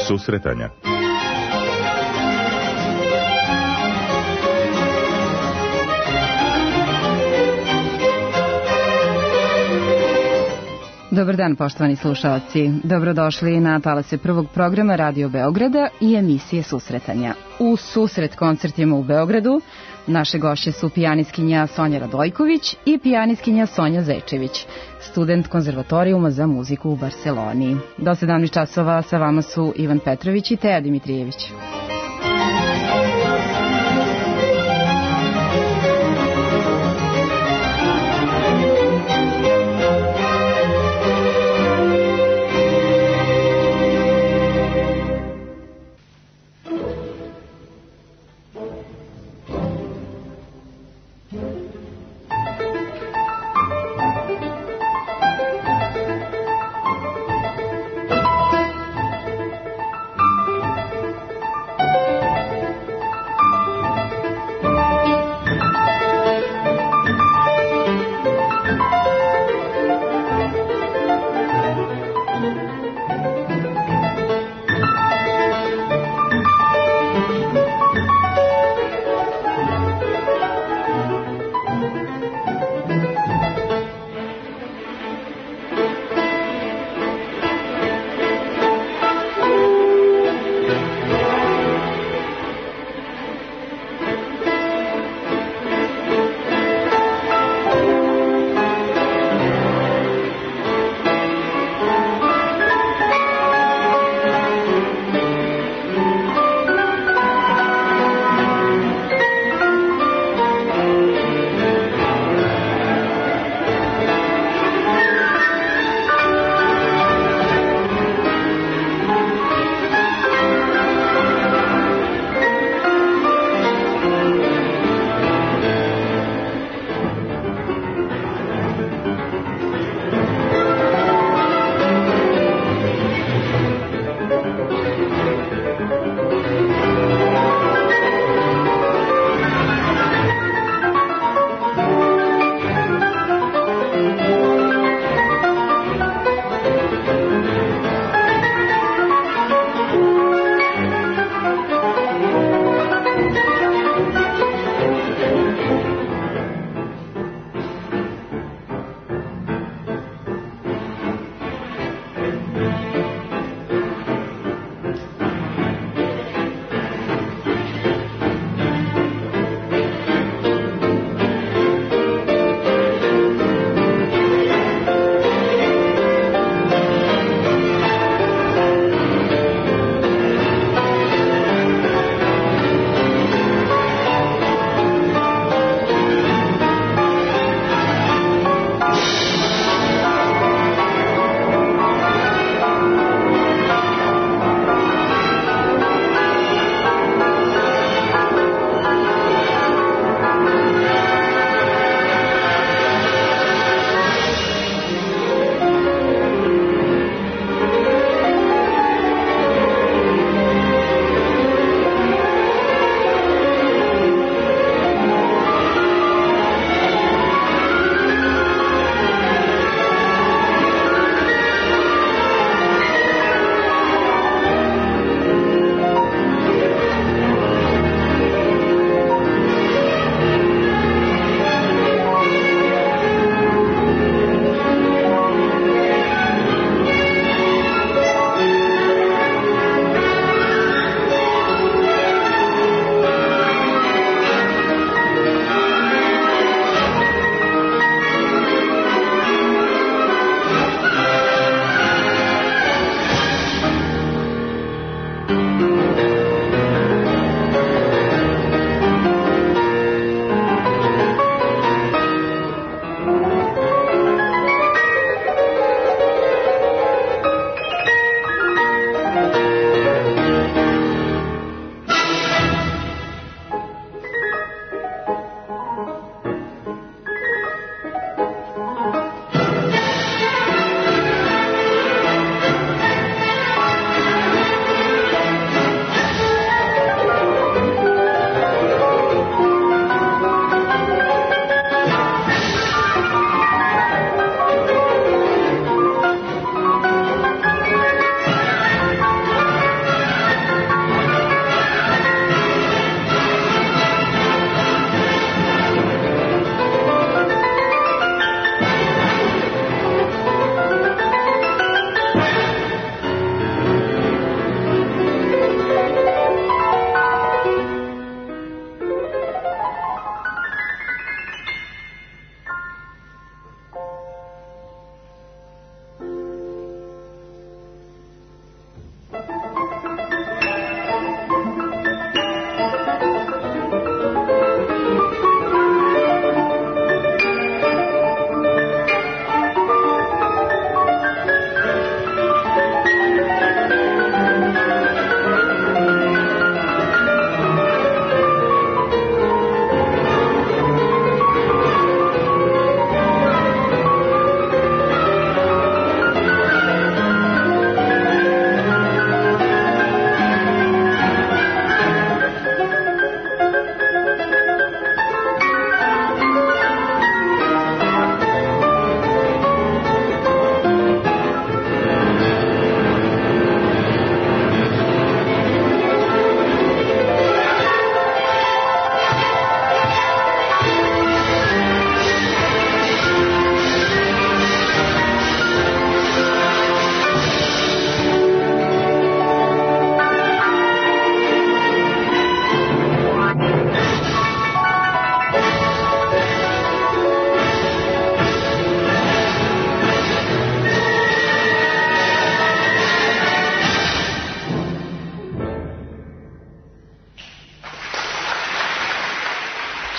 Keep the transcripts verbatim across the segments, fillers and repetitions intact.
Susretanja. Dobar dan, poštovani slušaoci. Dobrodošli na talase prvog programa Radio Beograda i emisije Susretanja. U susret koncertima u Beogradu naše gošće su pijanistkinja Sonja Radojković i pijanistkinja Sonja Zečević, student konzervatorijuma za muziku u Barseloni. Do sedamnaest časova sa vama su Ivan Petrović i Teja Dimitrijević.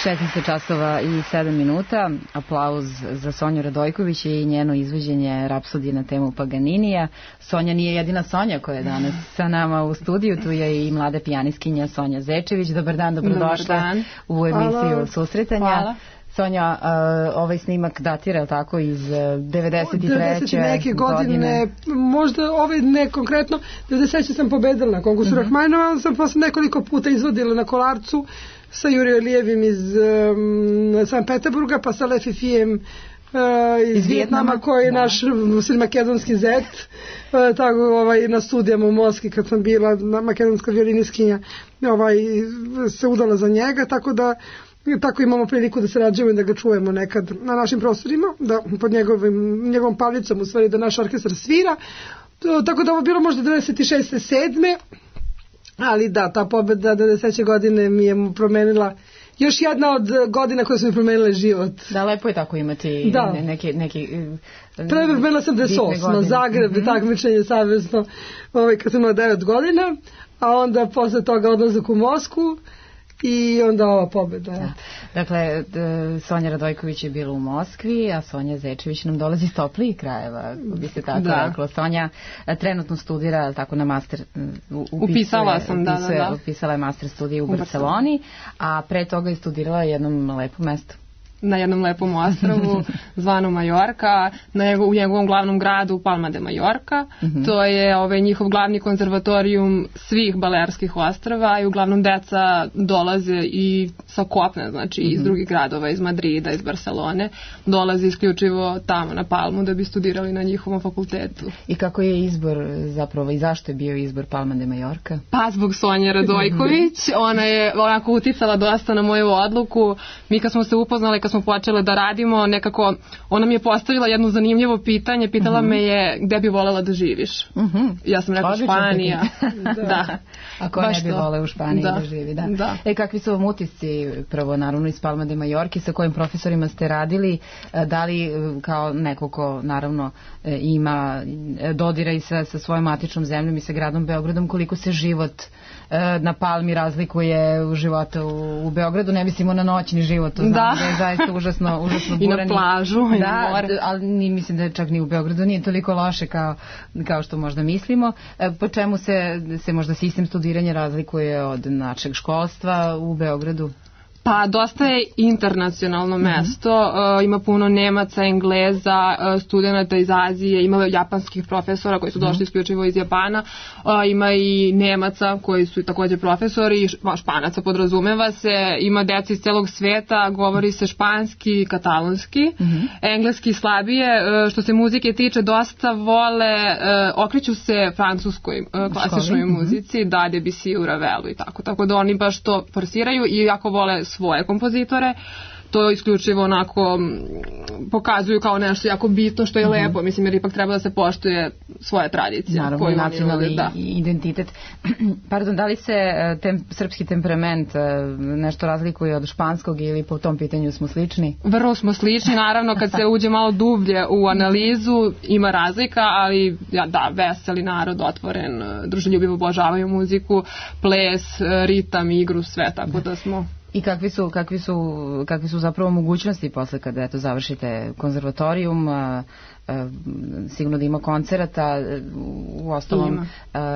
šesnaest časova i sedam minuta. Aplauz za Sonju Radojković i njeno izvođenje Rapsodije na temu Paganinija. Sonja nije jedina Sonja koja je danas sa nama u studiju. Tu je i mlada pijaniskinja Sonja Zečević. Dobar dan, dobrodošla Dobar dan. U emisiju Hvala. Susretanja. Hvala. Sonja, uh, ovaj snimak datira, je tako, iz devedeset treće devedeset neke godine, godine, možda ovaj ne konkretno, devedeset treće sam pobedila na konkursu uh-huh. Rahmanova, sam posle nekoliko puta izvodila na Kolarcu sa Jurijem Lijevim iz um, San Peterburga, pa sa Lefifijem uh, iz, iz Vijetnama, koji je da. naš makedonski zet, uh, tako ovaj, na studijama u Moskvi kad sam bila, na makedonska violiniskinja ovaj, se udala za njega, tako da tako imamo priliku da se rađemo i da ga čujemo nekad na našim prostorima, da pod njegovim, njegovom pavljicom u stvari da naš orkestar svira. To, tako da ovo bilo možda devedeset šeste sedme ali da, ta pobeda devedeset treće godine mi je promenila, još jedna od godina koje su mi promenile život. Da, lepo je tako imati da. neki... neki Prve promenila sam devedeset osme Zagreb, mm-hmm. takmičenje savjesno, ovaj, kad sam imala devet godina, a onda posle toga odlazak u Moskvu, i onda ova pobeda. Da. Dakle, Sonja Radojković je bila u Moskvi, a Sonja Zečević nam dolazi iz toplijih krajeva, bi se tako da. rekla. Sonja trenutno studira tako na master, upisuje, upisala sam, da, upisuje, da, da. Upisala je master studije u, u Barceloni, a pre toga je studirala jednom lepom mestu. Na jednom lepom ostrvu zvano Majorka, na njegov, u njegovom glavnom gradu Palma de Majorka. Mm-hmm. To je ovaj, njihov glavni konzervatorijum svih balearskih ostrva i uglavnom deca dolaze i sa kopna, znači mm-hmm. iz drugih gradova, iz Madrida, iz Barcelone, dolaze isključivo tamo na Palmu da bi studirali na njihovom fakultetu. I kako je izbor zapravo i zašto je bio izbor Palma de Majorka? Pa zbog Sonje Radojković. Ona je onako uticala dosta na moju odluku. Mi kad smo se upoznali, kad smo počele da radimo, nekako ona mi je postavila jedno zanimljivo pitanje, pitala uh-huh. me je gde bi volela da živiš. Uh-huh. Ja sam rekla Španija. da. da. A ko ne bi voleo u Španiji da, da živi, da. da. E, kakvi su vam utisci, prvo naravno iz Palma de Majorke, sa kojim profesorima ste radili, da li kao neko ko naravno ima dodira i sa, sa svojom matičnom zemljom i sa gradom Beogradom, koliko se život na Palmi razlikuje u života u, u Beogradu, ne mislimo na noćni život, to znam da, da je zaista užasno, užasno buran. I na plažu, i da, na more. Ali ni, mislim da čak ni u Beogradu nije toliko loše kao, kao što možda mislimo. Po čemu se, se možda sistem studiranja razlikuje od našeg školstva u Beogradu? Pa dosta je internacionalno mesto, mm-hmm. uh, ima puno Nemaca, Engleza, uh, studenta iz Azije, ima japanskih profesora koji su došli mm-hmm. isključivo iz Japana, uh, ima i Nemaca koji su također profesori, Španaca podrazumeva se, ima deca iz celog sveta, govori se španski i katalonski, mm-hmm. engleski slabije, uh, što se muzike tiče dosta vole, uh, okreću se francuskoj uh, klasičnoj mm-hmm. muzici, da, Debussy, Ravelu i tako, tako da oni baš to forsiraju i jako vole svoje kompozitore, to isključivo onako pokazuju kao nešto jako bitno što je mm-hmm. lepo, mislim jer ipak treba da se poštuje svoja tradicija. Naravno, nacionalni da. identitet. Pardon, da li se tem, srpski temperament nešto razlikuje od španskog ili po tom pitanju smo slični? Vrlo smo slični, naravno kad se uđe malo dublje u analizu ima razlika, ali ja, da, veseli narod, otvoren, druželjubivo obožavaju muziku, ples, ritam, igru, sve, tako da smo... I kakvi su, kakvi su, kakvi su zapravo mogućnosti posle kada eto, završite konzervatorijum, a, a, sigurno da ima koncerata, u ostalom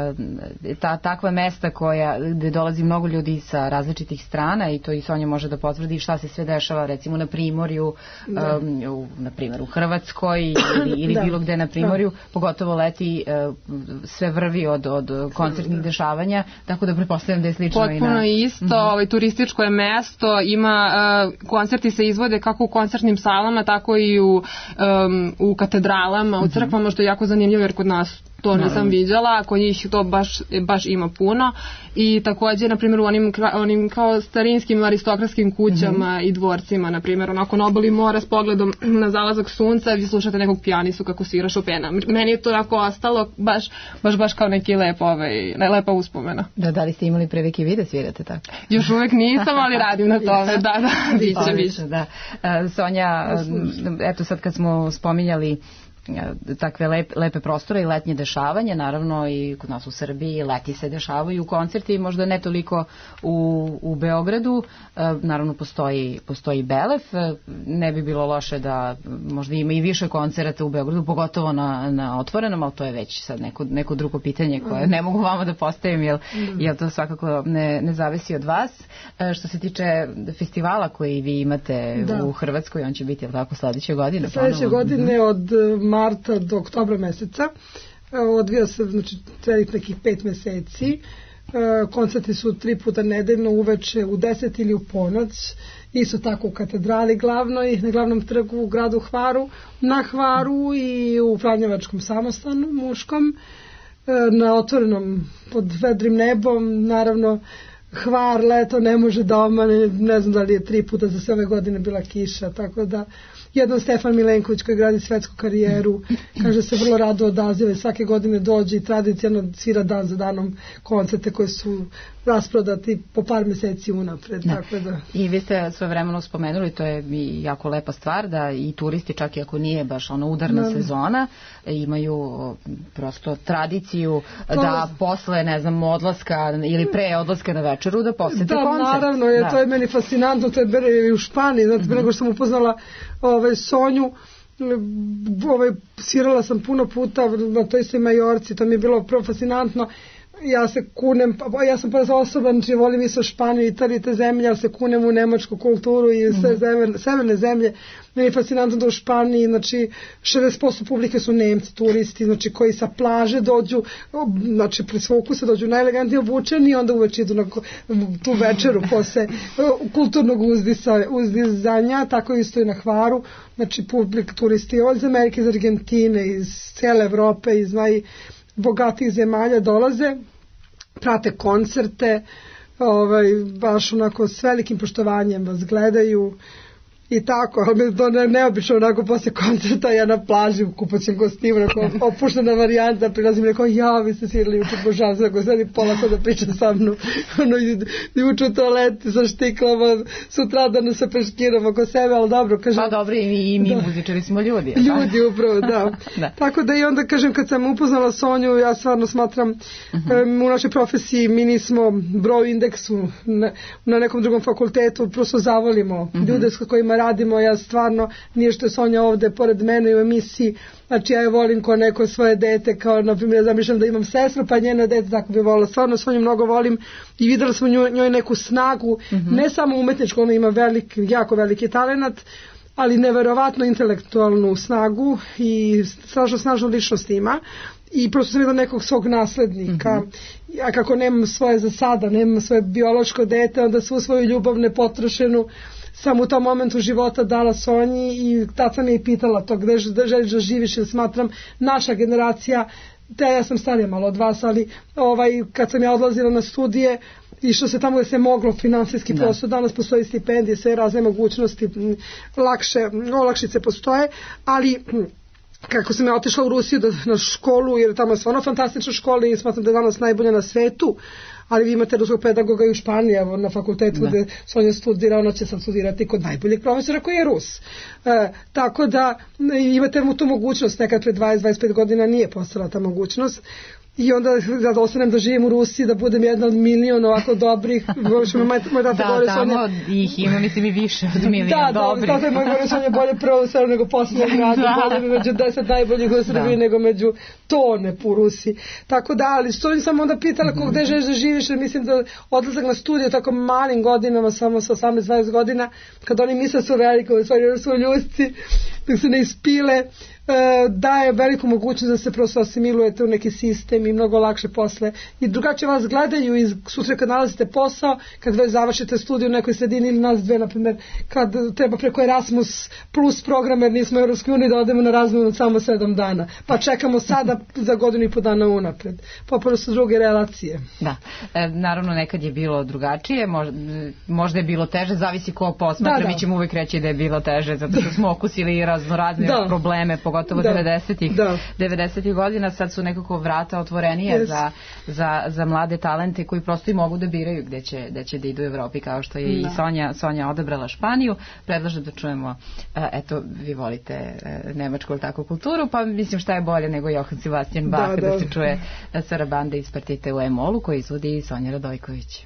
ta, takva mesta koja, gde dolazi mnogo ljudi sa različitih strana i to i Sonja može da potvrdi šta se sve dešava recimo na Primorju, da. um, u, na primjer u Hrvatskoj ili, ili bilo gde na Primorju, da. pogotovo leti uh, sve vrvi od, od koncertnih da. dešavanja, tako da pretpostavljam da je slično potpuno i na... Potpuno isto, mm-hmm. ovaj, turističko je mesto, ima, uh, koncerti se izvode kako u koncertnim salama, tako i u, um, u katedralama, u crkvama, što je jako zanimljivo jer kod nas to nisam viđala, kod njih to baš, baš ima puno i također, na primjer, u onim, onim kao starinskim aristokratskim kućama mm-hmm. i dvorcima, na primjer, onako na obali mora s pogledom na zalazak sunca, vi slušate nekog pijanistu kako svira Chopina. Meni je to jako ostalo baš, baš, baš kao neki lep, ovaj, lepa uspomena. Da, da li ste imali prilike vi da svirate tako? Još uvek nisam, ali radim na tome, da, da, biće, biće. Da. Sonja, eto sad kad smo spominjali takve lepe, lepe prostore i letnje dešavanje, naravno i kod nas u Srbiji leti se dešavaju koncerti, možda ne toliko u, u Beogradu, naravno postoji, postoji Belef, ne bi bilo loše da možda ima i više koncerata u Beogradu, pogotovo na, na otvorenom, ali to je već sad neko, neko drugo pitanje koje ne mogu vama da postavim, jer, jer to svakako ne, ne zavisi od vas. Što se tiče festivala koji vi imate da. u Hrvatskoj, on će biti, jel tako, sledeće godine? Sledeće godine od marta do oktobra meseca, odvija se znači celih nekih pet meseci, koncerti su tri puta nedeljno, uveče u deset ili u ponoć, isto tako u katedrali glavnoj, na glavnom trgu u gradu Hvaru, na Hvaru i u Franjevačkom samostanu muškom, na otvorenom pod vedrim nebom, naravno Hvar, leto ne može da omane, ne znam da li je tri puta za sve ove godine bila kiša, tako da jednom Stefan Milenković koji gradi svetsku karijeru, kaže se vrlo rado odaziva, svake godine dođe i tradicionalno svira dan za danom koncerte koje su rasprodati po par meseci unapred. Da. Tako da. I vi ste sve vremeno spomenuli, to je i jako lepa stvar, da i turisti, čak i ako nije baš ona udarna da. sezona, imaju prosto tradiciju to... da posle, ne znam, odlaska ili pre odlaska na večeru da posete da, koncert. Da, naravno, je, da. to je meni fascinantno, to je i u Španiji, znači, mm-hmm. nego što sam upoznala ovaj, Sonju, ovaj, svirala sam puno puta na toj istoj Majorci, to mi je bilo prvo fascinantno. Ja se kunem, ja sam prvo osoba, znači volim isto Španiju, Italiju, te zemlje, ja se kunem u nemačku kulturu i sve mm-hmm. severne zemlje. Meni je fascinantno da u Španiji, znači šezdeset posto publike su Nemci, turisti, znači koji sa plaže dođu, znači pre svoku se dođu najelegantnije obučeni i onda uveče idu na tu večeru posle kulturnog uzdisa, uzdizanja, tako isto i na Hvaru, znači publik, turisti iz Amerike, iz Argentine, iz cijele Evrope, iz naj bogatih zemalja dolaze, prate koncerte, ovaj, baš onako s velikim poštovanjem vas gledaju i tako, ali to ne, neobično onako posle koncerta ja na plaži u kupaćem kostimu, onako opuštena varijanta, prilazim neko, ja, vi ste svirali uču božan, ako sedi polako da priča sa mnom, ono, i uču u toaleti sa štiklama, sutradan sa peškirom oko sebe, ali dobro, kažem. Pa dobro, i mi da, muzičari smo ljudi. Ljudi, upravo, da. da. Tako da i onda, kažem, kad sam upoznala Sonju, ja stvarno smatram, uh-huh. um, u našoj profesiji mi nismo broj indeksu na, na nekom drugom fakultetu, prosto zavolimo uh-huh. ljude s kojima radimo, ja stvarno, nije što je Sonja ovde pored mene u emisiji, znači ja je volim kao neko svoje dete, kao na primjer ja zamišljam da imam sestru, pa njeno dete tako bi volila, stvarno Sonju mnogo volim i videla smo njoj, njoj neku snagu, mm-hmm. ne samo umetničku, ona ima velik, jako veliki talenat, ali neverovatno intelektualnu snagu i strašno snažnu ličnost ima. I prosto sam videla nekog svog naslednika, mm-hmm. a kako nemam svoje za sada, nemam svoje biološko dete, onda svu svoju ljubav nepotrošenu sam u tom momentu života dala Sonji i tad sam je i pitala to gde želiš da živiš, jer smatram naša generacija, te ja sam starija malo od vas, ali ovaj, kad sam ja odlazila na studije i što se tamo gde se moglo finansijski da. Prosto, danas postoji stipendije, sve razne mogućnosti, lakše, olakšice postoje, ali kako sam ja otišla u Rusiju da, na školu, jer tamo je stvarno fantastična škola i smatram da je danas najbolja na svetu, ali vi imate ruskog pedagoga i u Španiji, evo na fakultetu da. Gde Sonja studira, ona će sad studirati kod najboljeg profesora koji je Rus. E, tako da imate mu tu mogućnost, nekad pre dvadeset do dvadeset pet godina nije postala ta mogućnost. I onda da ostanem da živim u Rusiji, da budem jedna od miliona ovako dobrih. Moj, moj da, tamo Sonja, ih ima, mislim i više od miliona da, dobrih. Da, da, moj gore Sonja bolje profesor nego poslovnog gradu, bolje među deset najboljih u Srbiji da. Nego među tone po Rusiji. Tako da, ali što sam onda pitala mm-hmm. gde želiš da živiš, jer mislim da odlazak na studiju tako malim godinama, samo sa osamnaest dvadeset godina, kad oni misle su velike, u stvari su ljusci, dok se ne ispile, daje veliku mogućnost da se prosto asimilujete u neki sistem i mnogo lakše posle i drugačije vas gledaju i sutra kad nalazite posao, kad već završite studiju u nekoj sredini ili nas dve, na primjer, kad treba preko Erasmus plus program, jer nismo u Europskoj uniji, da odemo na razmenu od samo sedam dana, pa čekamo sada za godinu i po dana unapred, pa prosto druge relacije. Da, e, naravno nekad je bilo drugačije, možda, možda je bilo teže, zavisi ko posmatra, da, da. Mi ćemo uvek reći da je bilo teže, zato što smo okusili i razno razne da. probleme, pogotovo da. devedesetih Da. devedesetih godina, sad su nekako vrata otvorenije yes. za, za, za mlade talente koji prosto i mogu da biraju gde će, gde će da idu u Evropi, kao što je da. i Sonja, Sonja odabrala Španiju. Predlažem da čujemo, eto, vi volite nemačku ili tako kulturu, pa mislim šta je bolje nego Johann Sebastian Bach da, da. da se čuje sarabande iz partite u E-molu koji izvodi Sonja Radojković.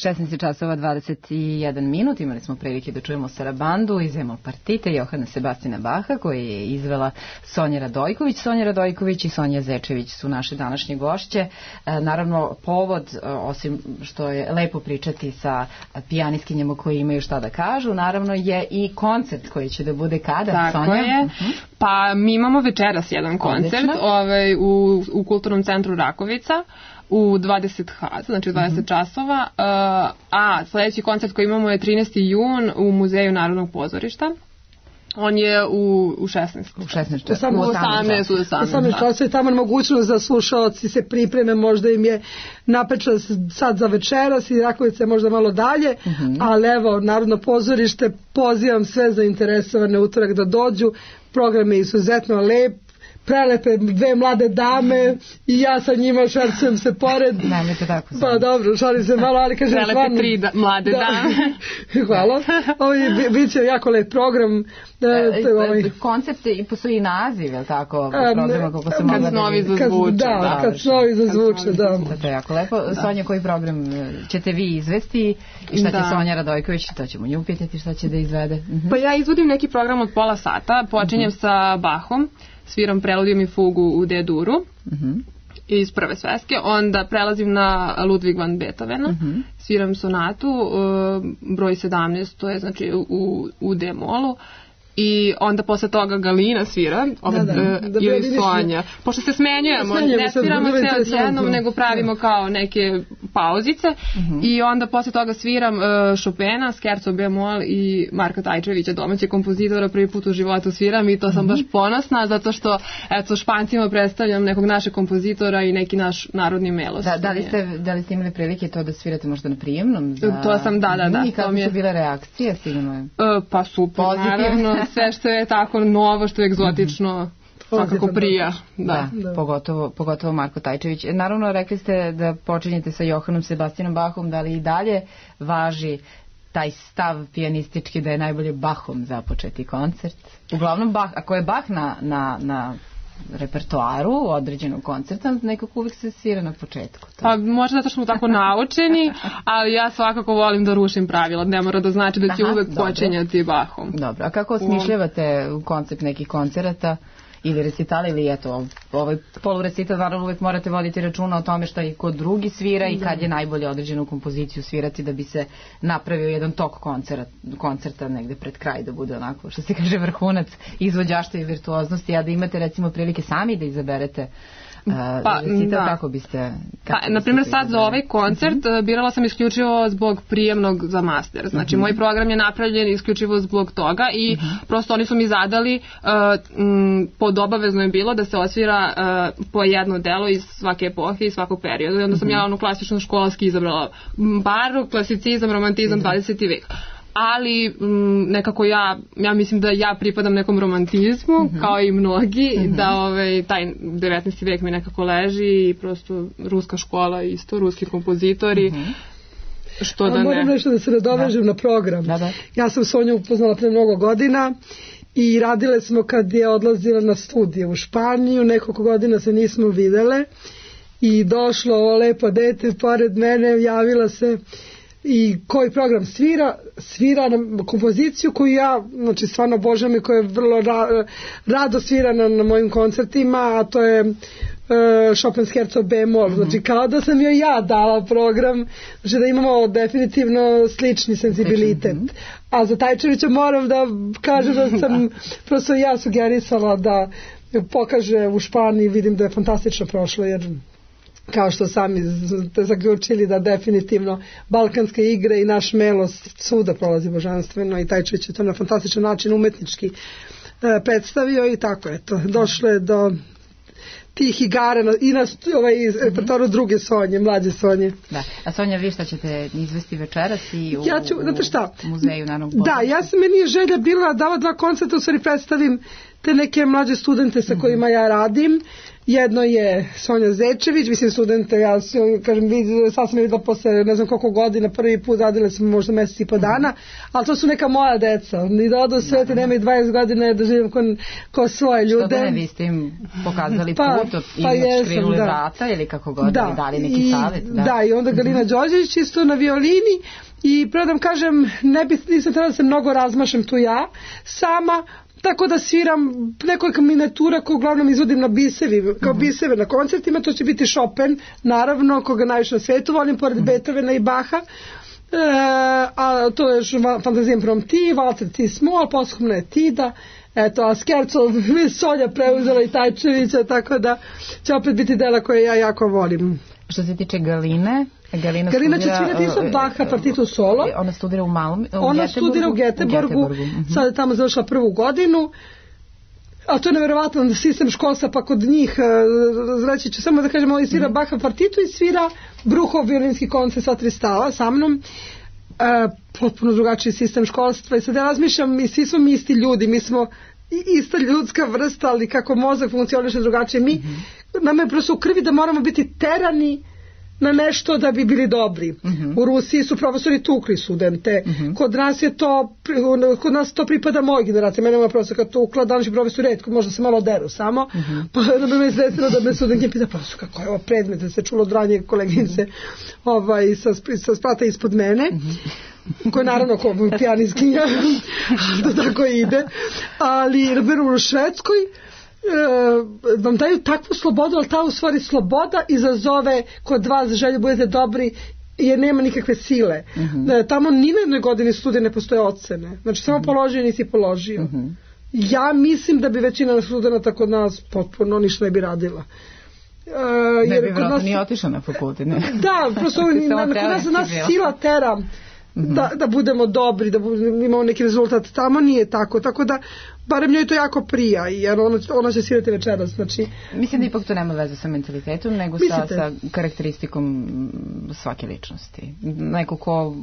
šesnaest časova dvadeset jedan minut, imali smo prilike da čujemo sarabandu iz Emol partite Johana Sebastina Baha koji je izvela Sonja Radojković. Sonja Radojković i Sonja Zečević su naše današnje gošće. Naravno, povod, osim što je lepo pričati sa pijaniskinjama koji imaju šta da kažu, naravno je i koncert koji će da bude kada, Tako Sonja? je. Pa mi imamo večeras jedan koncert ovaj, u, u Kulturnom centru Rakovica u dvadeset ha, znači u dvadeset mm-hmm. časova, a sledeći koncert koji imamo je trinaesti jun u Muzeju Narodnog pozorišta. On je u, u šesnaest. U šesnaest. U osamnaest. U osamnaest časa je tamo mogućnost da slušalci se pripreme, možda im je napečan sad za večeras i Rakovica je možda malo dalje, mm-hmm. ali evo, Narodno pozorište, pozivam sve zainteresovane utorak da dođu, program je izuzetno lep, prelepe dve mlade dame i ja sa njima šarcujem se pored. Nemojte tako sam. Pa dobro, šalim se malo, ali kažem prelepe stvarno. tri da, mlade da. dame. Hvala. Ovo je bit će jako lep program. E, to je ovaj... Koncept i postoji naziv, je li tako? Programa kako se kad snovi zazvuče. Da, da, kad snovi zazvuče, da. To je jako lepo. Da. Sonja, koji program ćete vi izvesti i šta će da. Sonja Radojković, to ćemo nju pitati šta će da izvede. Uh-huh. Pa ja izvodim neki program od pola sata, počinjem uh-huh. sa Bachom, sviram preludijom i fugu u D-duru uh-huh. iz prve sveske, onda prelazim na Ludwig van Beethovena, uh-huh. sviram sonatu uh, broj sedamnaest, to je znači u, u D-molu, i onda posle toga Galina svira ove, da, da, da, ili Sonja. Pošto se smenjujemo, ne sviramo se odjednom, nego pravimo kao neke pauzice uh-huh. i onda posle toga sviram uh, Chopina, Scherzo bemol i Marka Tajčevića, domaćeg kompozitora, prvi put u životu sviram i to sam uh-huh. baš ponosna zato što eto, Špancima predstavljam nekog našeg kompozitora i neki naš narodni melos. Da, da, li ste, da li ste imali prilike to da svirate možda na prijemnom? Za... To sam, da, da, da. I kako su bile reakcije, sigurno je? Uh, pa super, naravno. Sve što je tako novo, što je egzotično, svakako prija. Da. Da, da. Pogotovo, pogotovo Marko Tajčević. Naravno, rekli ste da počinjete sa Johanom Sebastianom Bachom, da li i dalje važi taj stav pijanistički da je najbolje Bachom započeti koncert? Uglavnom, Bach, ako je Bach na, na, na repertoaru određenog koncerta, nekako uvijek se svira na početku. To. Pa možda zato što smo tako naučeni, ali ja svakako volim da rušim pravila. Ne mora da znači da će Aha, uvijek dobro. počinjati Bachom. Dobro, a kako osmišljavate koncept nekih koncerata ili recitala ili eto, ovaj polurecital, naravno uvijek morate voditi računa o tome šta i ko drugi svira i kad je najbolje određenu kompoziciju svirati da bi se napravio jedan tok koncerta, koncerta negde pred kraj, da bude onako, što se kaže, vrhunac izvođaštva i virtuoznosti, a da imate recimo prilike sami da izaberete Uh, pa, recital, kako biste... Kako pa, na primjer sad za ovaj koncert uh-huh. birala sam isključivo zbog prijemnog za master. Znači, uh-huh. moj program je napravljen isključivo zbog toga i uh-huh. prosto oni su mi zadali, uh, m, pod obavezno je bilo da se osvira uh, po jedno delo iz svake epohe i svakog perioda. I onda sam uh-huh. ja ono klasično školarski izabrala barok, klasicizam, romantizam, uh-huh. dvadeseti vek. Ali m, nekako ja, ja mislim da ja pripadam nekom romantizmu, mm-hmm. kao i mnogi, mm-hmm. da ovaj, taj devetnaesti vek mi nekako leži i prosto ruska škola isto, ruski kompozitori, mm-hmm. što da ne. Moram nešto da se nadovežem da. na program. Da, da. Ja sam Sonju upoznala pre mnogo godina i radile smo kad je odlazila na studije u Španiju, nekoliko godina se nismo videle i došlo ovo lepo dete pored mene, javila se i koji program svira, svira na kompoziciju koju ja, znači stvarno obožavam i koja je vrlo ra, rado svirana na mojim koncertima, a to je uh, Chopin Scherzo bemol, mm-hmm. znači kao da sam joj ja dala program, znači da imamo definitivno slični senzibilitet. Mm-hmm. A za Tajčevića moram da kažem da sam prosto ja sugerisala da pokaže u Španiji, vidim da je fantastično prošlo, jer kao što sami ste zaključili da definitivno balkanske igre i naš melos svuda prolazi božanstveno i Tajčević je to na fantastičan način umetnički e, predstavio i tako eto, došlo je do tih igara na, i na ovaj repertoaru druge Sonje, mlađe Sonje. Da. A Sonja, vi šta ćete izvesti večeras i u, ja ću, znate šta? u muzeju Narodnog pozorišta? Da, ja sam, meni je želja bila da ova dva koncerta u stvari predstavim te neke mlađe studente sa kojima ja radim. Jedno je Sonja Zečević, mislim studente, ja kažem, sad sam je videla posle ne znam koliko godina, prvi put radile sam možda mjesec i po dana, ali to su neka moja deca, ni da odu u svet i nema i dvadeset godina da živim ko, ko svoje ljude. Što da ne, vi ste im pokazali pa, eto, pa imaš krenuli da. vrata ili kako god, da. ili dali neki I, savjet. Da. da, i onda Galina mm-hmm. Đorđević isto na violini i predam kažem, ne bi, nisam trebala da se mnogo razmašam tu ja, sama, tako da sviram nekoliko minijatura koje uglavnom izvodim na bisevi, kao mm-hmm. biseve na koncertima, to će biti Chopin, naravno, koga najviše na svetu volim, pored mm-hmm. Beethovena i Baha, e, a to je Fantazija Imprompti, Walter T. Small, Posthumna Etida, eto, a Scherzo Sonja preuzela i Tajčevića, tako da će opet biti dela koje ja jako volim. Što se tiče Galine, Galina, Galina će svirati isto Baha partitu solo. Ona studira u Malmi, u Ona studira u Göteborgu, sad je tamo završila prvu godinu. A to je nevjerovatno sistem školstva, pa kod njih reći ću samo da kažem, ali svira Baha partitu i svira Bruhov violinski koncert sa tri stava sa mnom. E, potpuno drugačiji sistem školstva i sad ja razmišljam, i svi smo mi isti ljudi, mi smo ista ljudska vrsta, ali kako mozak funkcioniše drugačije, mi, mm-hmm. nama je prosto u krvi da moramo biti terani na nešto da bi bili dobri. Mm-hmm. U Rusiji su profesori tukli studente. Mm-hmm. Kod nas je to, kod nas to pripada moj generaciji. Mene moja profesorka tukla, danas je profesor redko, možda se malo deru samo. Mm-hmm. Pa da bi me izvestilo da me studentke pita, profesor, kako je ovo predmet, da se čulo dranje koleginice mm-hmm. ovaj, sa, sa sprata ispod mene. Mm-hmm. Koje naravno kao pijaniskinja da tako ide. Ali, na primjer, u Švedskoj Uh, vam daju takvu slobodu, ali ta u stvari sloboda izazove kod vas želju budete dobri jer nema nikakve sile. Uh-huh. uh, tamo ni na jednoj godini studije ne postoje ocene, znači samo uh-huh. položio nisi položio. Uh-huh. Ja mislim da bi većina studenta kod nas potpuno ništa ne bi radila. Uh, ne jer bi vjerojatno nas... nije otišao na fakultet, ne? Da, prosto na, kod nas, nas sila tera da, da budemo dobri, da budemo, imamo neki rezultat. Tamo nije tako, tako da barem njoj to jako prija, jer ona, ona će svirati večeras. Znači, mislim da ipak to nema veze sa mentalitetom, nego sa, sa karakteristikom svake ličnosti. Neko ko,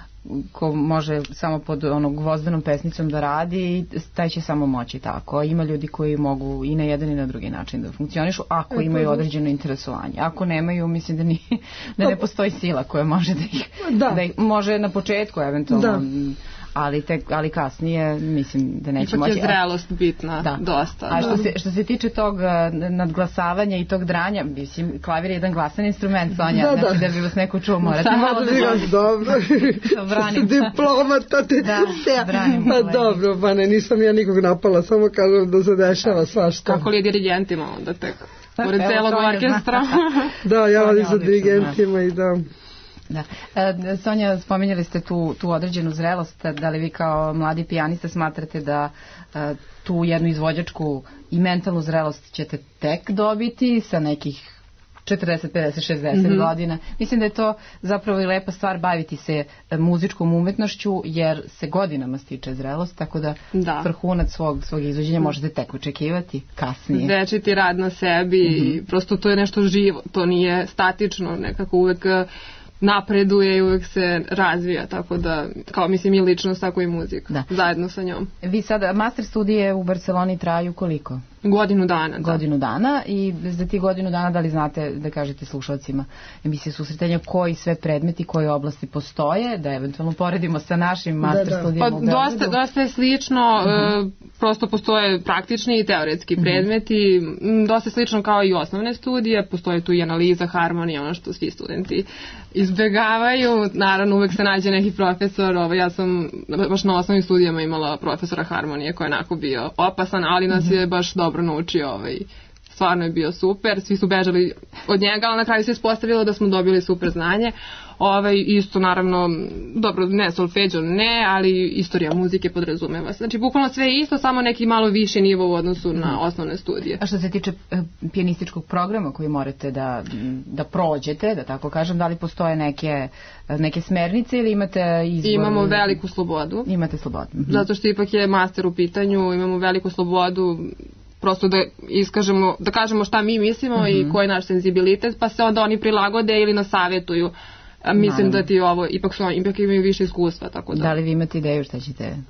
ko može samo pod onog gvozdenom pesnicom da radi, taj će samo moći tako. Ima ljudi koji mogu i na jedan i na drugi način da funkcionišu, ako imaju određeno interesovanje. Ako nemaju, mislim da, ni, da ne postoji sila koja može da ih, da. Da ih može na početku eventualno... Da. Ali, te, ali kasnije mislim da neće moći. Ipak je zrelost bitna, da. Dosta. A što se, što se tiče tog nadglasavanja i tog dranja, mislim, klavir je jedan glasan instrument, Sonja, da, znači da. Da bi vas neko čuo, morate da, malo da vas dobro. Branim. Diplomata te. Da, branim. Pa dobro, pa ne, nisam ja nikog napala, samo kažem da se dešava svašta. Kako li je dirigentima onda tek? Pored celog orkestra. Da, ja radim sa dirigentima i da... Da. E, Sonja, spominjali ste tu, tu određenu zrelost, da li vi kao mladi pijanista smatrate da e, tu jednu izvođačku i mentalnu zrelost ćete tek dobiti sa nekih četrdeset, pedeset, šezdeset mm-hmm. godina? Mislim da je to zapravo i lepa stvar baviti se muzičkom umetnošću, jer se godinama stiče zrelost, tako da, da. vrhunac svog, svog izvođenja možete tek očekivati kasnije. Večiti rad na sebi, mm-hmm. prosto to je nešto živo, to nije statično, nekako uvek napreduje i uvek se razvija, tako da, kao mislim i ličnost, tako i muzika, da. Zajedno sa njom. Vi sada, master studije u Barceloni traju koliko? Godinu dana. Da. Godinu dana i za ti godinu dana da li znate, da kažete slušalcima emisije Susretanja, koji sve predmeti, koje oblasti postoje, da eventualno poredimo sa našim master da, da. studijama pa, u Beogradu? Dosta, dosta je slično, uh-huh. e, prosto postoje praktični i teoretski uh-huh. predmeti, dosta je slično kao i osnovne studije, postoje tu i analiza, harmonija, ono što svi studenti izbegavaju, naravno uvek se nađe neki profesor, ovo, ja sam baš na osnovnim studijama imala profesora harmonije koji je onako bio opasan, ali nas uh-huh. je baš dobro naučio, ovaj, stvarno je bio super, svi su bežali od njega, ali na kraju se ispostavilo da smo dobili super znanje. Ovaj, isto naravno, dobro, ne solfeđo, ne, ali istorija muzike podrazumeva se. Znači, bukvalno sve je isto, samo neki malo viši nivo u odnosu na osnovne studije. A što se tiče pijanističkog programa koji morate da, da prođete, da tako kažem, da li postoje neke, neke smernice ili imate izbor? Imamo veliku slobodu. Imate slobodu. Mhm. Zato što ipak je master u pitanju, imamo veliku slobodu, prosto da iskažemo, da kažemo šta mi mislimo mm-hmm. i koji je naš senzibilitet, pa se onda oni prilagode ili nas savjetuju. A mislim Naravno. Da ti ovo, ipak su, ipak imaju više iskustva, tako da. Da li vi imate ideju šta ćete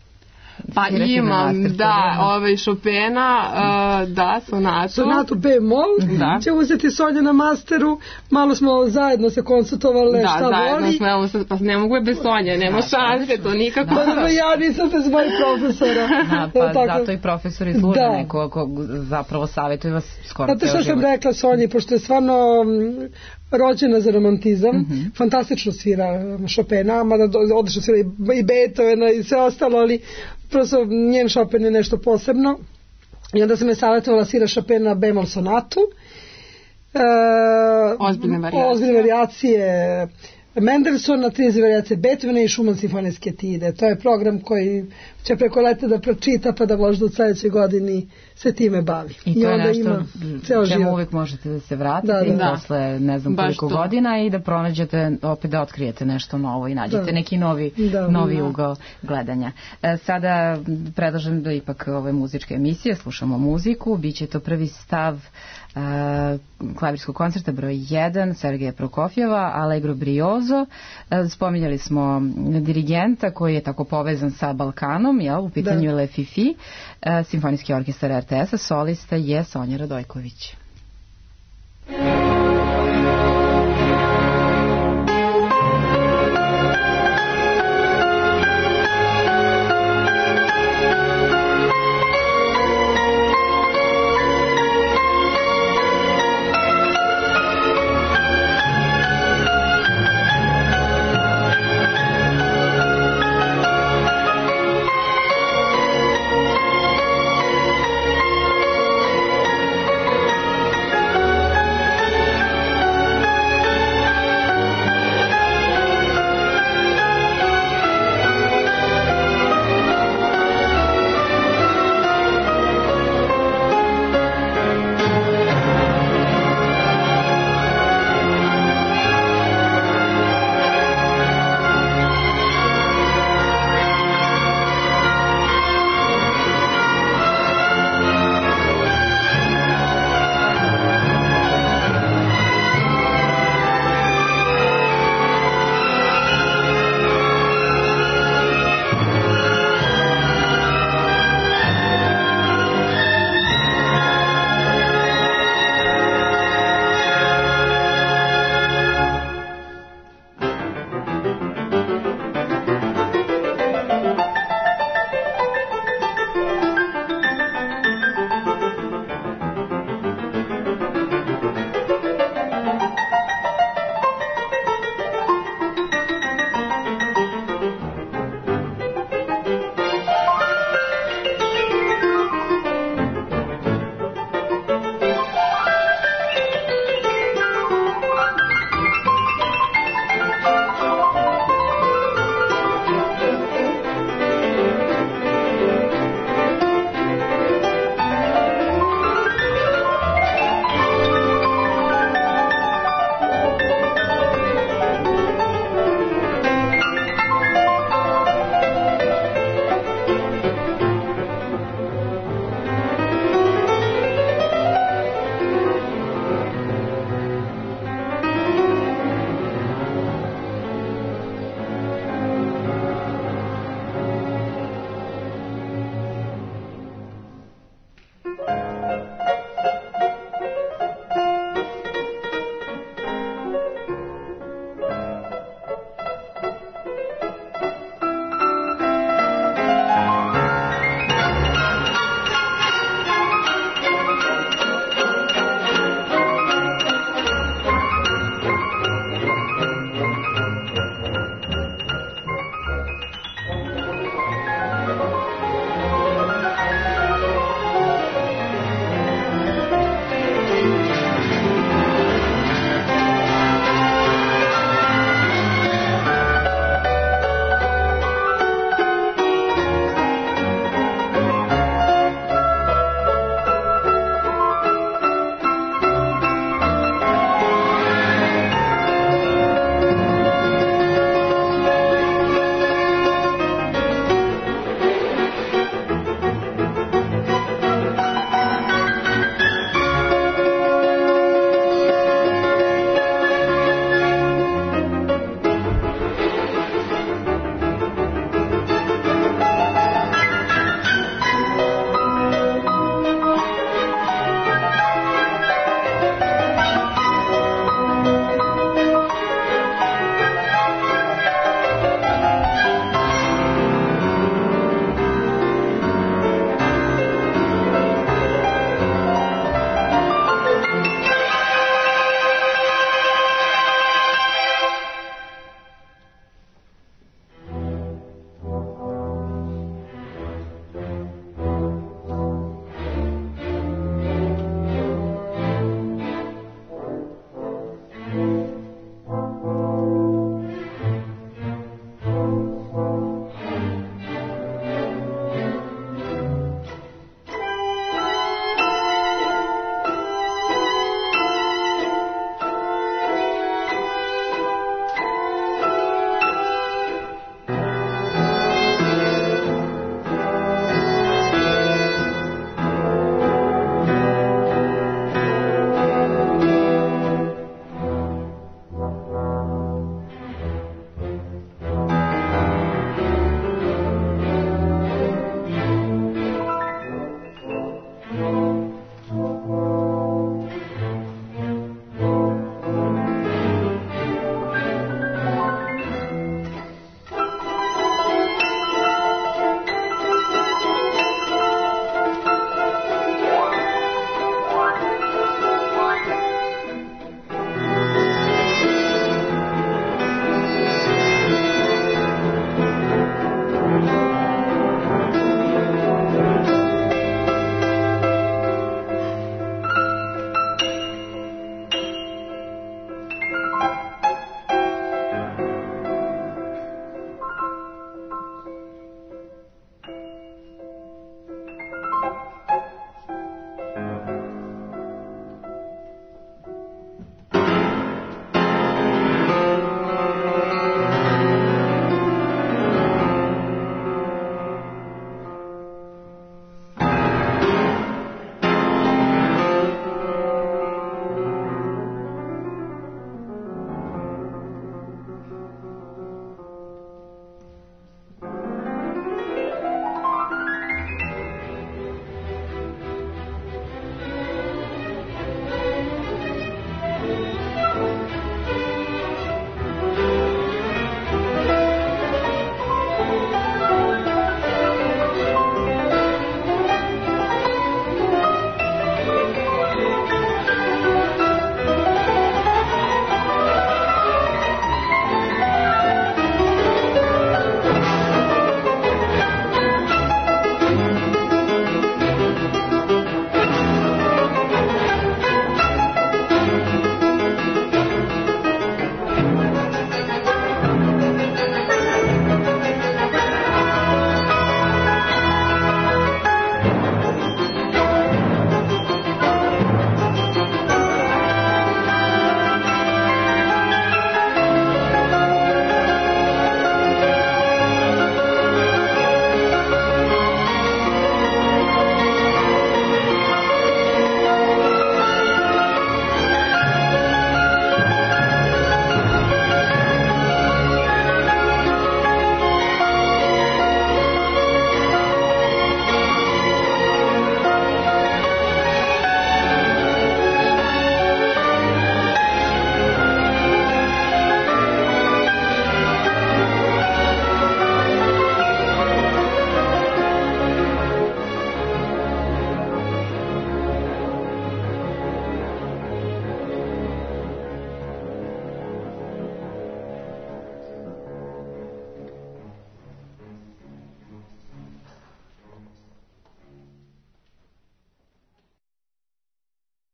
Pa imam, da, ovaj Chopina, uh, da, sonatu. Sonatu B-mol, da. Će uzeti Sonja na masteru, malo smo zajedno se konsultovali da, šta voli. Da, zajedno smo, pa ne mogu je bez Sonje, nema da, šanse, to nikako. Da, da, ja nisam bez mojih profesora. Da, pa tako. Zato i profesori služe da. Neko ko zapravo savjetuje vas skoro ceo život. Zato što sam rekla Sonji, pošto je stvarno rođena za romantizam, mm -hmm. fantastično svira Chopina, mada odlično svira i Beethovena i sve ostalo, ali prosto njen Chopin je nešto posebno. I onda sam je savjetovala svira Chopina B-mol sonatu. E, ozbiljne varijacije. Ozbiljne varijacije Mendelssohna, trideset varijacije Beethovena i Schumann simfonijske etide. To je program koji će preko leta da pročita pa da možda u sledećoj godini se time bavi. I to I onda je nešto čemu život. Uvijek možete da se vratite da, da. da. posle ne znam Baš koliko to. godina i da pronađete, opet da otkrijete nešto novo i nađete da. neki novi, da, novi da. ugao gledanja. E, sada predlažem da ipak ove muzičke emisije, slušamo muziku, bit će to prvi stav Uh, klavirskog koncerta broj jedan Sergeja Prokofjeva, Allegro Brioso. Uh, spominjali smo dirigenta koji je tako povezan sa Balkanom, jel, u pitanju je Le Fifi, uh, Simfonijski orkestar R T S-a, solista je Sonja Radojković. Thank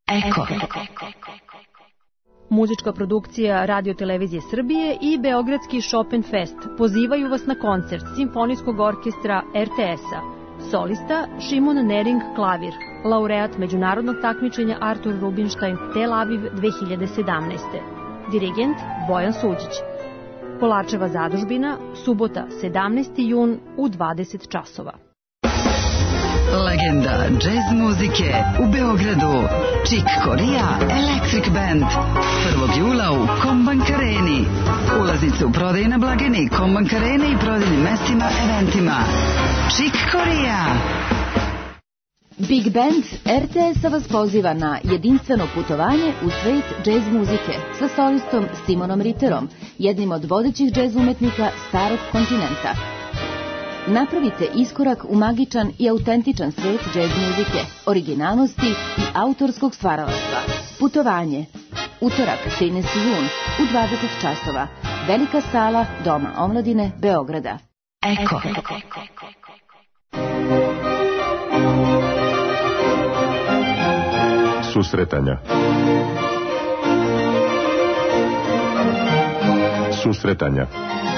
Eko. Muzička produkcija Radio-televizije Srbije i Beogradski Chopin Fest pozivaju vas na koncert Simfonijskog orkestra er te es-a. Solista Šimon Nering klavir, laureat međunarodnog takmičenja Artur Rubinstein Tel Aviv dve hiljade sedamnaeste. Dirigent Bojan Suđić. Kolarčeva zadužbina, subota sedamnaesti jun u dvadeset časova. Legenda džez muzike u Beogradu. Chick Corea Electric Band. prvog jula u Kombank Areni. Ulaznice u prodaji na blagajni Kombank Arene i prodajnim mestima, eventima. Chick Corea. Big Band er te es-a vas poziva na jedinstveno putovanje u svet džez muzike sa solistom Simonom Ritterom, jednim od vodećih džez umetnika starog kontinenta. Napravite iskorak u magičan i autentičan svet džez muzike, originalnosti i autorskog stvaralaštva. Putovanje. Utorak, trinaesti jun, u dvadeset časova. Velika sala Doma omladine Beograda. Eko. Susretanja. Susretanja.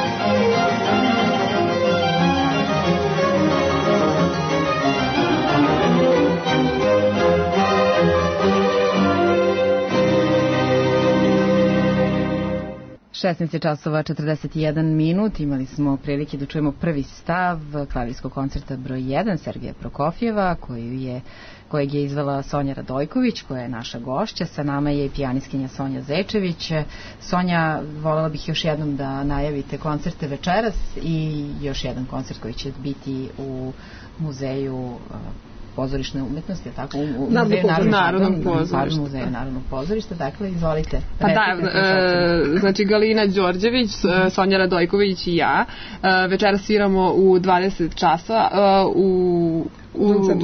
šesnaest časova četrdeset jedan minut, imali smo prilike da čujemo prvi stav klavirskog koncerta broj jedan Sergeja Prokofjeva, koju je, kojeg je izvela Sonja Radojković, koja je naša gošća. Sa nama je i pijanistkinja Sonja Zečević. Sonja, voljela bih još jednom da najavite koncerte večeras i još jedan koncert koji će biti u muzeju pozorišne umetnosti, tako? U, u muzeju Narodnog pozorišta. Muzeju Narodnog pozorišta, dakle, izvolite. Pa da, e, znači Galina Đorđević, Sonja Radojković i ja e, večera sviramo u dvadeset časova e, u U,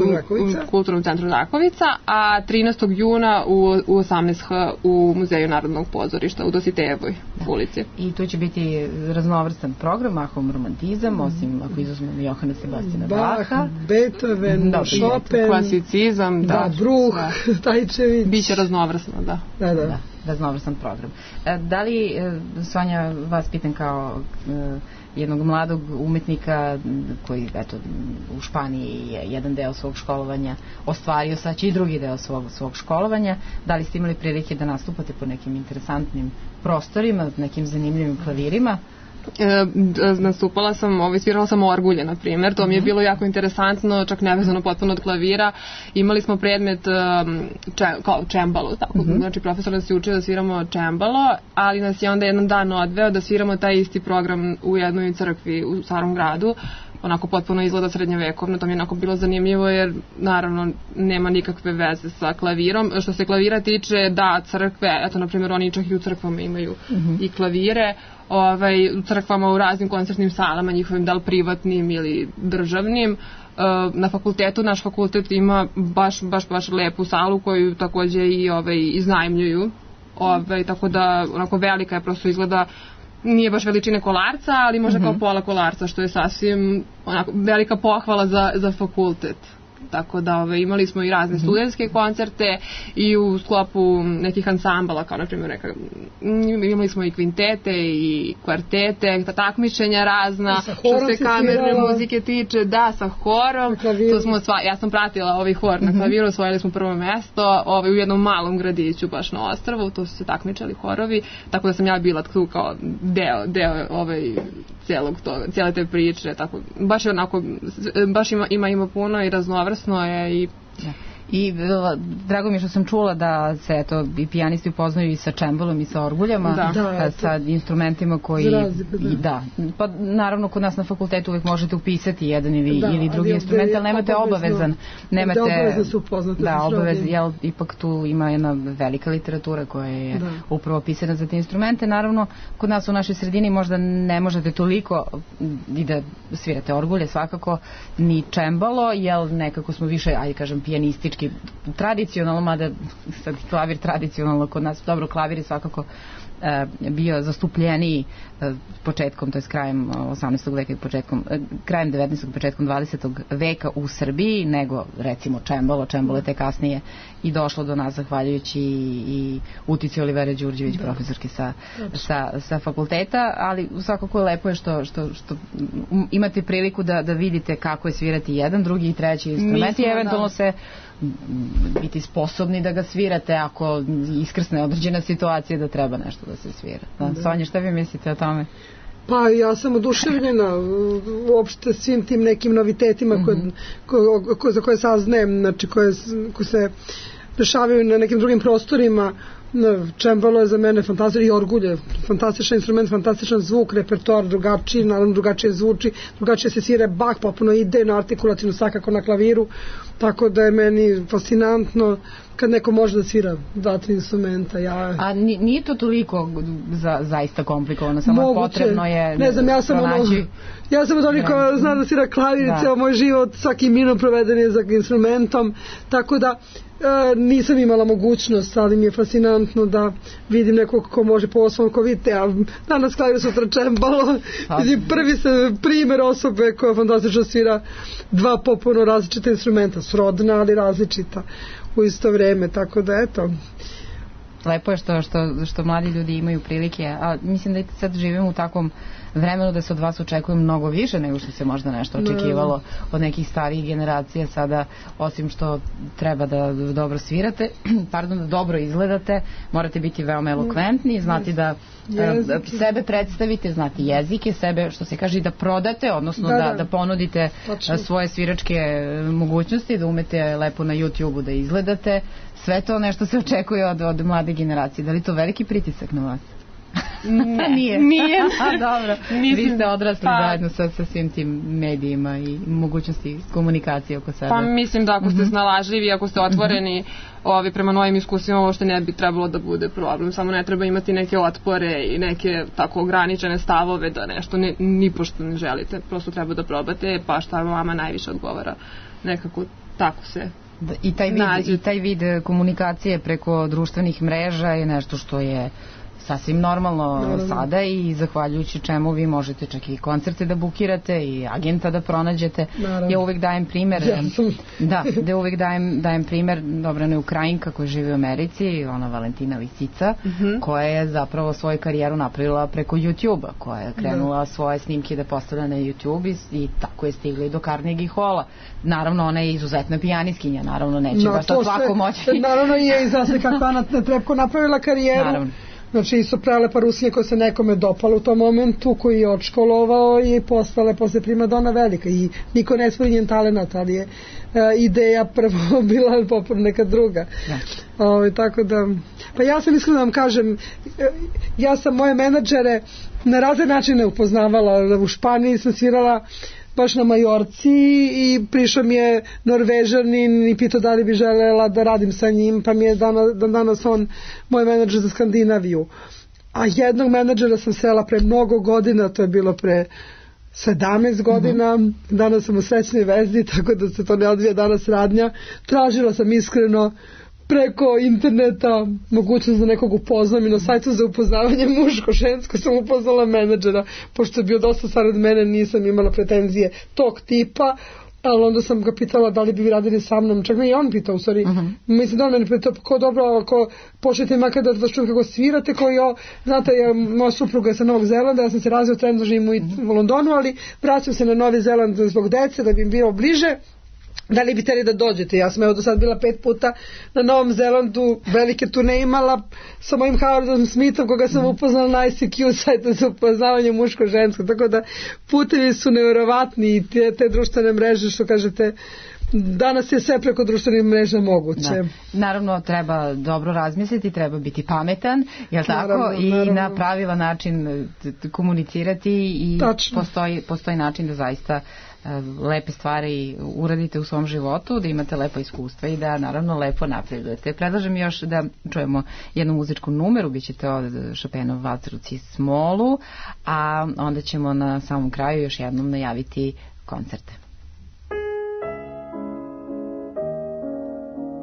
u Kulturnom centru Rakovica, a trinaestog juna u, u osamnaest ha u Muzeju Narodnog pozorišta u Dositejevoj ulici. I tu će biti raznovrstan program, mahom romantizam, mm. osim ako izuzmemo Johana Sebastiana Bacha, Bach, Beethoven, da, Chopin, klasicizam, da, da Bruch, Tajčević. Biće raznovrsno, da. Da, da. da raznovrstan program. Da li, Sonja, vas pitam kao jednog mladog umetnika koji, eto, u Španiji je jedan deo svog školovanja ostvario, sad će i drugi deo svog, svog školovanja. Da li ste imali prilike da nastupate po nekim interesantnim prostorima, nekim zanimljivim klavirima? E, nastupala sam, ovaj, svirala sam orgulje, na primjer, to mi je bilo jako interesantno, čak nevezano potpuno od klavira. Imali smo predmet um, če, kao čembalo, tako, mm-hmm. znači profesor nas je učio da sviramo čembalo, ali nas je onda jedan dan odveo da sviramo taj isti program u jednoj crkvi u Starom gradu, onako potpuno izgleda srednjovekovno, to mi je onako bilo zanimljivo jer naravno nema nikakve veze sa klavirom. Što se klavira tiče, da, crkve, eto na primjer oni čak i u crkvama imaju mm-hmm. i klavire, ovaj, u crkvama u raznim koncertnim salama, njihovim da li privatnim ili državnim. Na fakultetu, naš fakultet ima baš, baš, baš lepu salu koju takođe i ovaj, iznajmljuju, ovaj, tako da onako velika je, prosto izgleda, nije baš veličine Kolarca, ali možda mm-hmm. kao pola Kolarca, što je sasvim onako velika pohvala za, za fakultet. Tako da ove, imali smo i razne mm-hmm. studentske koncerte i u sklopu nekih ansambala, kao na primjer neka, imali smo i kvintete i kvartete, takmičenja razna, što se kamerne muzike tiče, da, sa horom. To smo sva, ja sam pratila ovaj hor na klaviru, osvojili smo prvo mesto ovaj, u jednom malom gradiću baš na ostrvu, to su se takmičali horovi, tako da sam ja bila tu kao deo, deo ovaj, cijelog toga, cijele te priče, tako, baš je onako, baš ima, ima, ima puno i raznovrsno je i... Ja. I drago mi je što sam čula da se eto, i pijanisti upoznaju i sa čembalom i sa orguljama, da. Da, sa instrumentima koji... Razliku, da. I, da. Pa naravno kod nas na fakultetu uvijek možete upisati jedan ili, da, ili drugi instrument, ali nemate obavezan. Nemate, da, obavezno su upoznate. Da, obavezno, jel, ipak tu ima jedna velika literatura koja je da. upravo pisana za te instrumente. Naravno, kod nas u našoj sredini možda ne možete toliko i da svirate orgulje svakako, ni čembalo, jel nekako smo više, ajde kažem, pijanistički muzički tradicionalno, mada sad klavir tradicionalno kod nas, dobro, klavir je svakako bio zastupljeniji početkom, to je krajem osamnaestog veka i početkom, krajem devetnaestog početkom dvadesetog veka u Srbiji nego recimo čembalo. Čembalo je te kasnije i došlo do nas zahvaljujući i utici Olivera Đurđević, profesorke sa, sa, sa fakulteta, ali svakako lepo je što, što, što imate priliku da, da vidite kako je svirati jedan, drugi i treći instrument i eventualno se biti sposobni da ga svirate ako iskrsne određena situacija da treba nešto da se svira. Da. Da. Sonja, šta vi mislite o tome? Pa ja sam oduševljena uopšte svim tim nekim novitetima koje, mm-hmm. ko, ko, za koje saznajem, znači koje, koje se dešavaju na nekim drugim prostorima. Čembalo je za mene fantastičan i orgulje, fantastičan instrument, fantastičan zvuk, repertoar drugačiji, naravno drugačije zvuči, drugačije se svira, Bach popuno ide na artikulativno svakako na klaviru, tako da je meni fascinantno kad neko može da svira dva, tri instrumenta. Ja... A nije to toliko za, zaista komplikovano, samo moguće, potrebno je ne znam, ja sam pronaći... ono, ja sam toliko da. Zna da svira klavir, da. Ceo moj život, svaki minut proveden je za instrumentom, tako da E, nisam imala mogućnost, ali mi je fascinantno da vidim nekog ko može po osnovu ko vidite, a danas klavir sutra čembalo. Prvi se primer osobe koja fantastično svira dva popuno različita instrumenta, srodna ali različita u isto vreme, tako da eto. Lepo je što, što, što mladi ljudi imaju prilike, a mislim da i sad živimo u takvom vremenu da se od vas očekuje mnogo više nego što se možda nešto očekivalo od nekih starijih generacija. Sada, osim što treba da dobro svirate, pardon, da dobro izgledate, morate biti veoma elokventni, znati da jezike. Sebe predstavite, znati jezike, sebe, što se kaže, i da prodate, odnosno da, da, da ponudite Tačno. Svoje sviračke mogućnosti, da umete lepo na YouTube-u da izgledate. Sve to nešto se očekuje od, od mlade generacije. Da li to veliki pritisak na vas? Ne, nije. Nije. A, dobro. Mislim, vi ste odrasli pa, zajedno sa, sa svim tim medijima i mogućnosti komunikacije oko sebe. Pa mislim da ako ste snalažljivi, ako ste otvoreni mm-hmm. ovi, prema novim iskustvima, ovo što ne bi trebalo da bude problem. Samo ne treba imati neke otpore i neke tako ograničene stavove da nešto ne, ni pošto ne želite. Prosto treba da probate, pa šta vama najviše odgovara. Nekako tako se da, i taj vid, nađu. I taj vid komunikacije preko društvenih mreža je nešto što je sasvim normalno Naravno. Sada i zahvaljujući čemu vi možete čak i koncerte da bukirate i agenta da pronađete. Naravno. Ja uvek dajem primer ja da, da uvek dajem, dajem primer Dobrana Ukrajinka koja živi u Americi, ona Valentina Lisica, uh-huh. koja je zapravo svoju karijeru napravila preko YouTube-a, koja je krenula da. Svoje snimke da postavlja na YouTube i, i tako je stigla i do Carnegie Halla. Naravno, ona je izuzetna pijaniskinja, naravno neće no, baš sad svako moći. Naravno je i zase kako Ana Trepko napravila karijeru. Naravno. Znači, isto prelepa Rusija koja se nekome dopala u tom momentu, koji je odškolovao i postala posle primadona velika. I niko ne spori njen talenat, ali je e, ideja prvo bila poput neka druga. Da. O, tako da, pa ja sam iskreno da vam kažem, ja sam moje menadžere na razne načine upoznavala. U Španiji sam svirala baš na Majorci i prišao mi je Norvežanin i pitao da li bi želela da radim sa njim, pa mi je danas, danas on moj menadžer za Skandinaviju. A jednog menadžera sam srela pre mnogo godina, to je bilo pre sedamnaest godina, mm-hmm. danas sam u srećnoj vezi, tako da se to ne odvija danas radnja. Tražila sam iskreno preko interneta mogućnost da nekog upoznam i na sajtu za upoznavanje muško-žensko sam upoznala menadžera, pošto je bio dosta star od mene, nisam imala pretenzije tog tipa, ali onda sam ga pitala da li bi vi radili sa mnom, čak me i on pitao u stvari, uh-huh. mislim da on mene pitao ko dobro, ako počnete makar da vas čujem kako svirate, kao ja, znate, ja, moja supruga je sa Novog Zelanda, ja sam se razvio trenutno živim u, u Londonu, ali vraćam se na Novi Zeland zbog dece da bi im bilo bliže. Da li bi teli da dođete? Ja sam evo do sad bila pet puta na Novom Zelandu, velike turne imala sa mojim Howardom Smithom, koga sam upoznala na I C Q sajtu za upoznavanje muško-žensko, tako da putevi su nevjerovatni i te, te društvene mreže, što kažete, danas je sve preko društvenih mreža moguće. Da. Naravno, treba dobro razmisliti, treba biti pametan, jel tako? Naravno, I naravno. Na pravilan način komunicirati i postoji, postoji način da zaista lepe stvari uradite u svom životu, da imate lepo iskustva i da naravno lepo napredujete. Predlažem još da čujemo jednu muzičku numeru, bit ćete od Chopinov Valcer u C-smolu, a onda ćemo na samom kraju još jednom najaviti koncerte.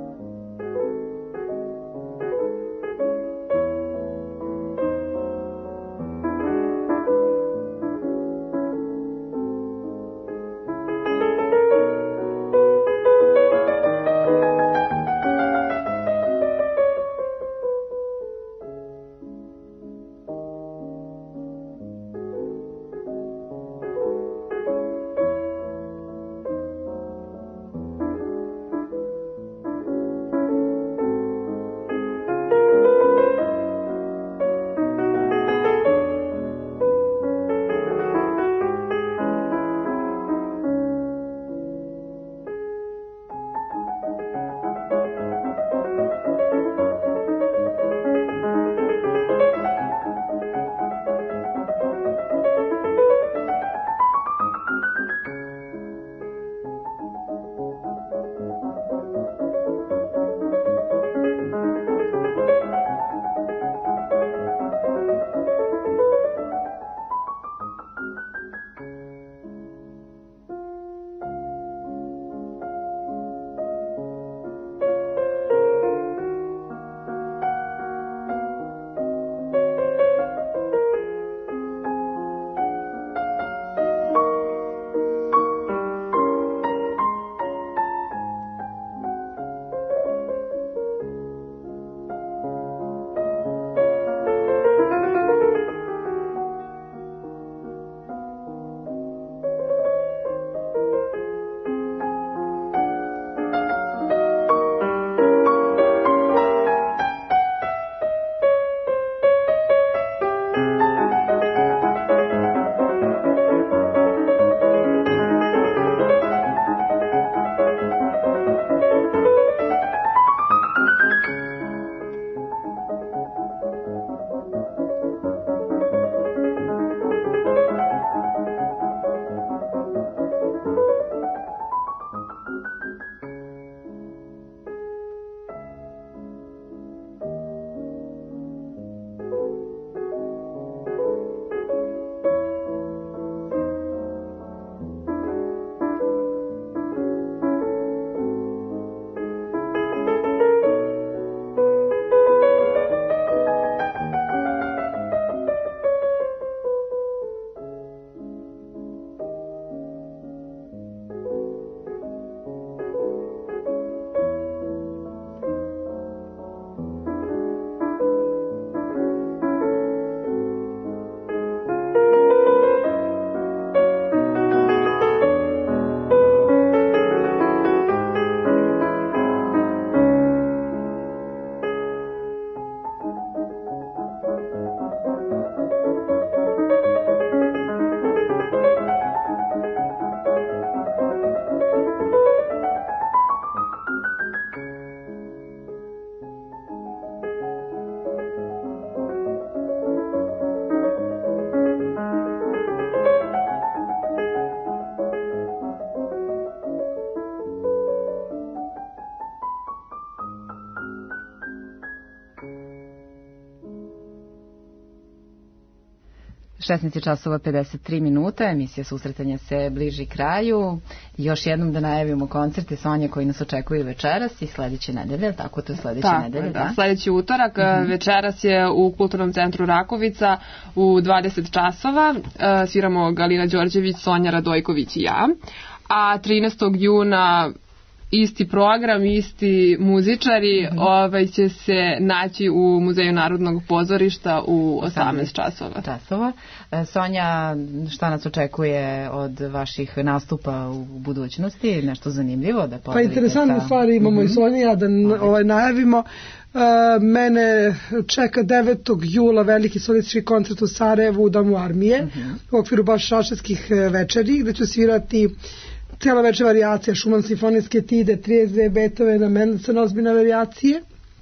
šesnaest časova pedeset tri minuta, emisija Susretanja se bliži kraju. Još jednom da najavimo koncerte Sonje koji nas očekuju večeras i sledeće nedelje, tako to je sledeće tako, nedelje, da. da? Sledeći utorak, mm-hmm. večeras je u Kulturnom centru Rakovica u dvadeset časova, sviramo Galina Đorđević, Sonja Radojković i ja, a trinaestog juna isti program, isti muzičari mm-hmm. ovaj, će se naći u Muzeju Narodnog pozorišta u osamnaest časova. časova. Sonja, šta nas očekuje od vaših nastupa u budućnosti? Nešto zanimljivo da podelite? Pa interesantne sa... stvari imamo mm-hmm. i Sonja, da ovaj, najavimo. Uh, mene čeka devetog jula veliki solistički koncert u Sarajevu u Domu armije mm-hmm. u okviru baš šašetskih večeri, gde ću svirati cijela večer varijacija, Šuman simfonijske etide, trideset dve Beethovena, Mendelssohn ozbiljne varijacije,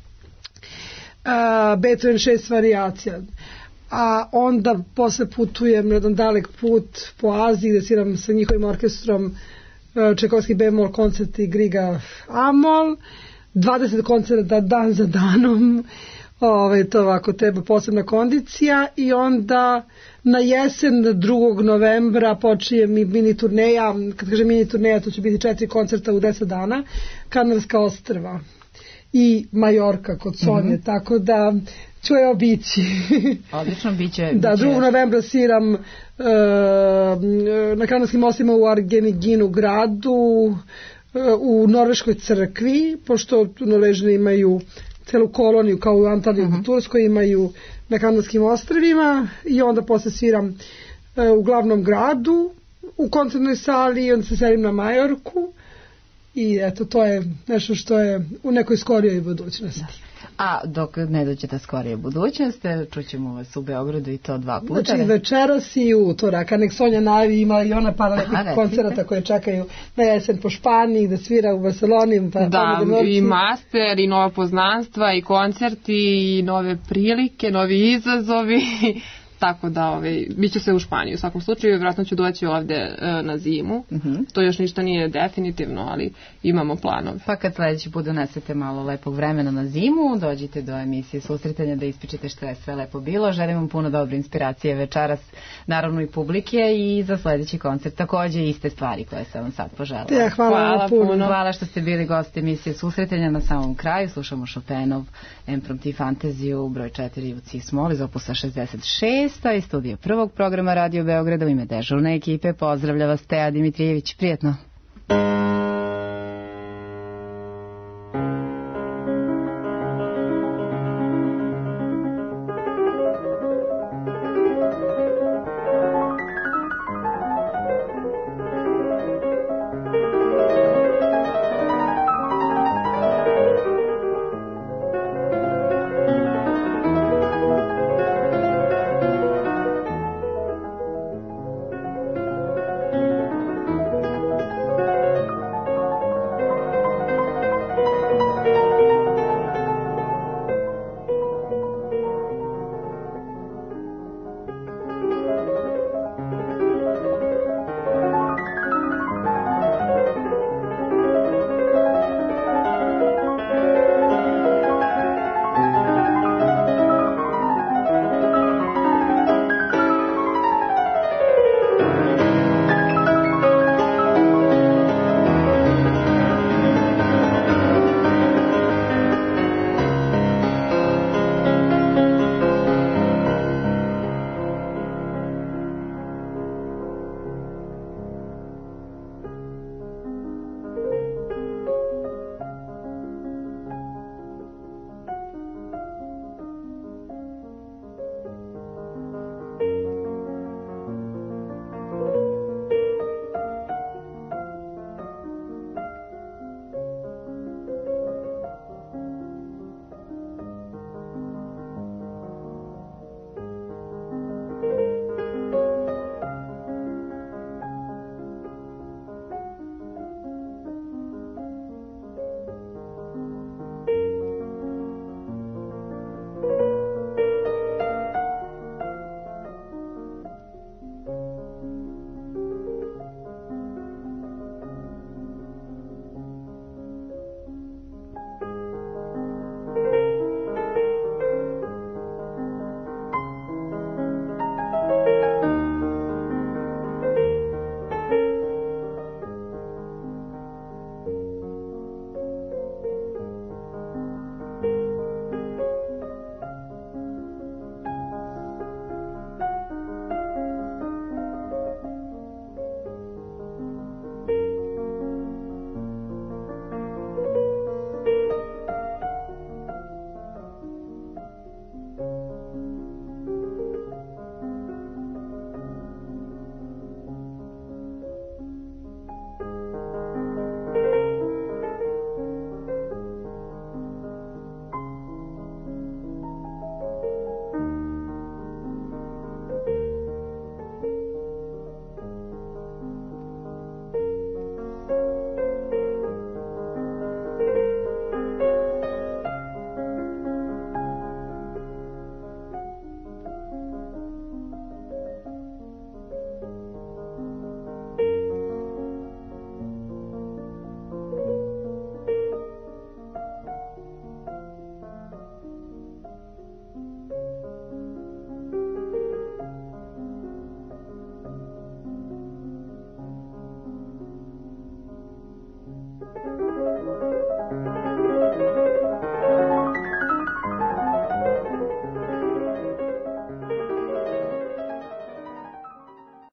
uh, Beethoven šest varijacija. A onda posle putujem na jedan dalek put po Aziji gde sviram sa njihovim orkestrom uh, Čajkovski bemol koncert i Griga Amol, dvadeset koncerta dan za danom. Ove, to ovako treba posebna kondicija i onda na jesen drugog novembra počinje mi mini turneja, kad kažem mini turneja to će biti četiri koncerta u deset dana, Kanarska ostrva i Majorka kod Sonje, mm-hmm. tako da ću je obići. Odlično, biće. Da, drugog novembra sviram uh, na Kanarskim ostrvima u Argeniginu gradu, uh, u Norveškoj crkvi, pošto Norvežani imaju celu koloniju kao u Antaliji uh-huh. u Turskoj, imaju na Kanarskim ostrvima i onda posle sviram uh, u glavnom gradu u koncertnoj sali i onda se selim na Majorku i eto to je nešto što je u nekoj skorijoj budućnosti. A dok ne dođete skorije budućnost, čućemo vas u Beogradu i to dva puta. Znači večeras i utorak, a nek Sonja najavi, ima i ona par nekih koncerata koje čekaju na jesen po Španiji, da svira u Barceloni. Pa da, i master, i nova poznanstva, i koncerti, i nove prilike, novi izazovi. Tako da, ovaj, bit će se u Španiji u svakom slučaju, vjerojatno ću doći ovde e, na zimu. Mm-hmm. To još ništa nije definitivno, ali imamo planove. Pa kad sledeći put donesete malo lepog vremena na zimu, dođite do emisije Susretanja da ispičete što je sve lepo bilo. Želim vam puno dobre inspiracije večeras, naravno i publike, i za sledeći koncert takođe iste stvari koje sam vam sad poželjala. Ja, hvala, hvala puno. puno. Hvala što ste bili gosti emisije Susretanja. Na samom kraju slušamo Chopinov Impromptu fantaziju broj četiri u C-small iz opusa šezdeset šest. Iz studija prvog programa Radio Beograda u ime dežurne ekipe pozdravlja vas Teja Dimitrijević. Prijetno.